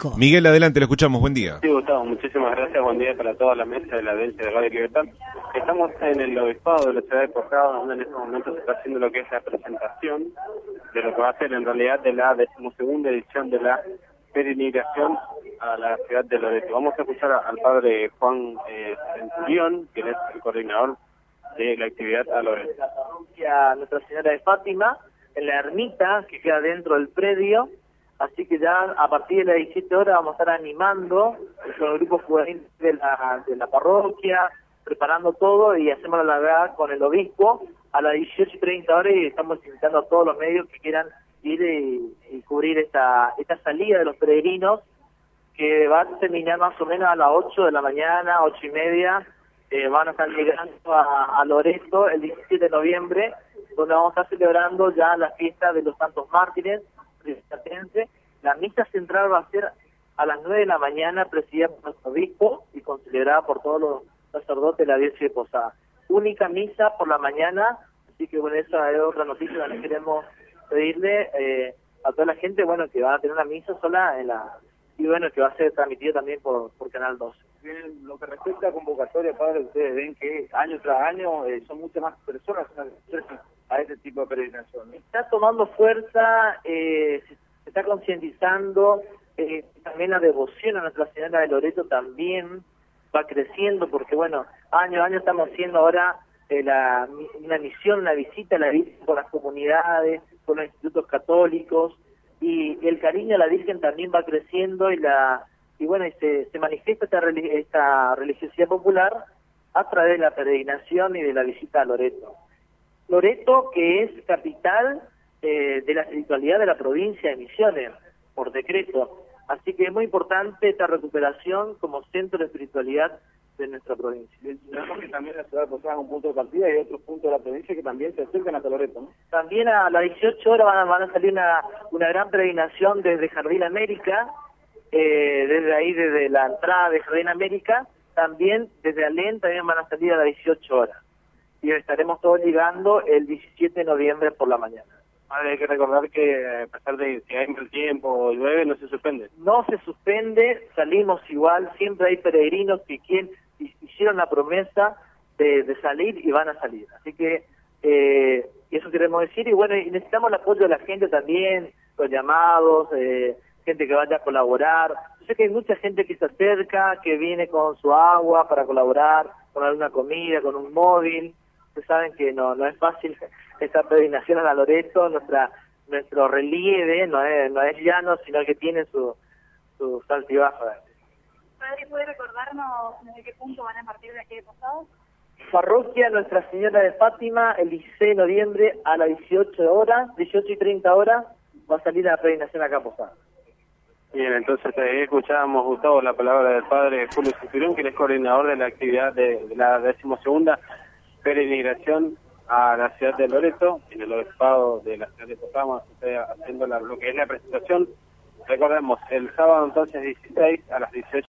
obispo. Miguel, adelante, lo escuchamos, buen día. Sí, Gustavo, muchísimas gracias, buen día para toda la mesa de la audiencia de Radio Libertad. Estamos en el obispado de la ciudad de Posada, donde en este momento se está haciendo lo que es la presentación de lo que va a ser en realidad de la 12ª edición de la peregrinación a la ciudad de Loreto. Vamos a escuchar al padre Juan Centurión, quien es el coordinador de la actividad a Loreto. La parroquia Nuestra Señora de Fátima, en la ermita que queda dentro del predio, así que ya a partir de las 17 horas vamos a estar animando con el grupo juvenil de la parroquia, preparando todo y hacemos la largada con el obispo a las 18:30 y estamos invitando a todos los medios que quieran ir y cubrir esta salida de los peregrinos, que va a terminar más o menos a las 8 de la mañana, 8:30. Van a estar llegando a Loreto el 17 de noviembre, donde vamos a estar celebrando ya la fiesta de los Santos Mártires. La misa central va a ser a las 9 de la mañana, presidida por nuestro obispo y concelebrada por todos los sacerdotes de la diócesis de Posada. Única misa por la mañana, así que bueno, esa es otra noticia que queremos pedirle a toda la gente, bueno, que van a tener una misa sola y bueno, que va a ser transmitido también por Canal 12. Bien, lo que respecta a convocatoria, padre, ustedes ven que año tras año son muchas más personas a este tipo de peregrinación. Está tomando fuerza, se está concientizando, también la devoción a Nuestra Señora de Loreto también va creciendo, porque bueno, año a año estamos haciendo ahora una misión, una visita a la Virgen por las comunidades, por los institutos católicos, y el cariño a la Virgen también va creciendo y bueno, se manifiesta esta religiosidad popular a través de la peregrinación y de la visita a Loreto. Loreto, que es capital de la espiritualidad de la provincia de Misiones, por decreto. Así que es muy importante esta recuperación como centro de espiritualidad de nuestra provincia. Vemos que también la ciudad de Posada es un punto de partida y hay otros puntos de la provincia que también se acercan hasta Loreto, ¿no? También a las 18 horas van a salir una gran peregrinación desde Jardín América, desde la entrada de Jardín América, también desde Alén también van a salir a las 18 horas. Y estaremos todos llegando el 17 de noviembre por la mañana. Hay que recordar que a pesar de que hay mal tiempo o llueve, no se suspende. No se suspende, salimos igual, siempre hay peregrinos que hicieron la promesa de salir y van a salir. Así que eso queremos decir, y bueno, y necesitamos el apoyo de la gente también, los llamados, gente que vaya a colaborar. Yo sé que hay mucha gente que se acerca, que viene con su agua para colaborar, con alguna comida, con un móvil. Ustedes saben que no es fácil esta peregrinación a la Loreto, nuestro relieve no es llano, sino que tiene su altibajos. Padre, ¿puede recordarnos desde qué punto van a partir de aquí de Posada? Parroquia Nuestra Señora de Fátima, el 16 de noviembre a las 18:30 va a salir la peregrinación acá a Posada. Bien, entonces escuchábamos, Gustavo, la palabra del padre Julio Centurión, que es coordinador de la actividad de la 12ª peregrinación a la ciudad de Loreto, en el obispado de la ciudad de Posada. Vamos a estar haciendo lo que es la presentación. Recordemos, el sábado entonces 16 a las 18.